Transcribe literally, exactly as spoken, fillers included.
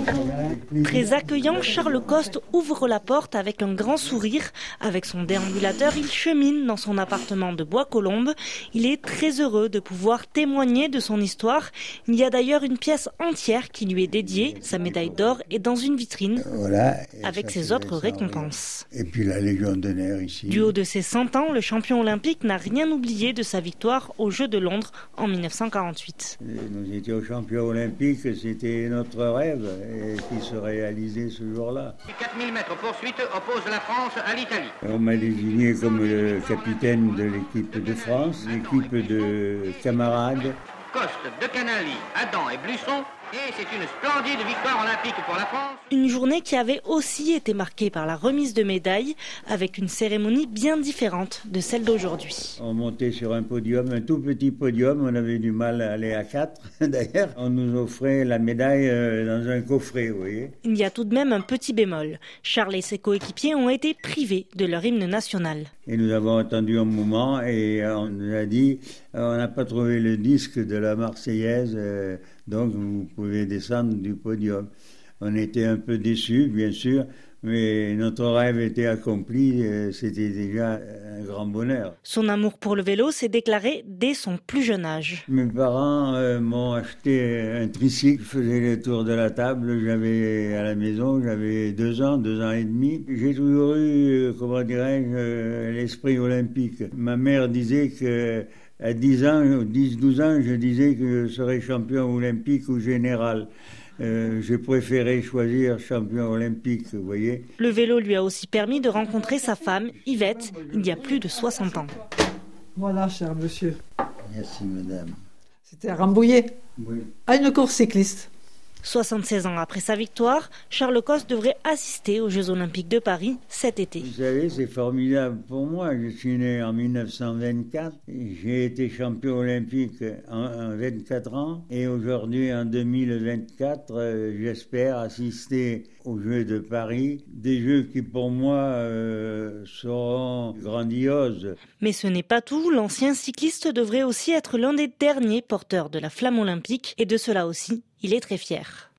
Très accueillant, Charles Coste ouvre la porte avec un grand sourire. Avec son déambulateur, il chemine dans son appartement de Bois-Colombes. Il est très heureux de pouvoir témoigner de son histoire. Il y a d'ailleurs une pièce entière qui lui est dédiée. Sa médaille d'or est dans une vitrine, voilà, avec ses autres ça, récompenses. Et puis la Légion d'honneur ici. Du haut de ses cent ans, le champion olympique n'a rien oublié de sa victoire aux Jeux de Londres en mille neuf cent quarante-huit. Nous étions champions olympiques, c'était notre rêve et qui se réalisait ce jour-là. quatre mille mètres poursuite oppose la France à l'Italie. On m'a désigné comme le capitaine de l'équipe de France, l'équipe de camarades. Coste, De Canaly, Adam et Blusson. Et c'est une splendide victoire olympique pour la France. Une journée qui avait aussi été marquée par la remise de médailles, avec une cérémonie bien différente de celle d'aujourd'hui. On montait sur un podium, un tout petit podium, on avait du mal à aller à quatre. D'ailleurs, on nous offrait la médaille dans un coffret, vous voyez. Il y a tout de même un petit bémol. Charles et ses coéquipiers ont été privés de leur hymne national. Et nous avons attendu un moment et on nous a dit, on n'a pas trouvé le disque de la Marseillaise, donc vous pouvez descendre du podium. On était un peu déçus, bien sûr, mais notre rêve était accompli, c'était déjà un grand bonheur. Son amour pour le vélo s'est déclaré dès son plus jeune âge. Mes parents euh, m'ont acheté un tricycle, je faisais le tour de la table, j'avais à la maison, j'avais deux ans, deux ans et demi. J'ai toujours eu, comment dirais-je, l'esprit olympique. Ma mère disait que à dix ans, dix douze ans, je disais que je serais champion olympique ou général. Euh, j'ai préféré choisir champion olympique, vous voyez. Le vélo lui a aussi permis de rencontrer sa femme, Yvette, il y a plus de soixante ans. Voilà, cher monsieur. Merci, madame. C'était à Rambouillet, oui. À une course cycliste. soixante-seize ans après sa victoire, Charles Coste devrait assister aux Jeux Olympiques de Paris cet été. Vous savez, c'est formidable pour moi. Je suis né en mille neuf cent vingt-quatre. J'ai été champion olympique en vingt-quatre ans. Et aujourd'hui, en deux mille vingt-quatre, euh, j'espère assister aux Jeux de Paris. Des Jeux qui, pour moi, euh, seront grandioses. Mais ce n'est pas tout. L'ancien cycliste devrait aussi être l'un des derniers porteurs de la flamme olympique. Et de cela aussi, il est très fier.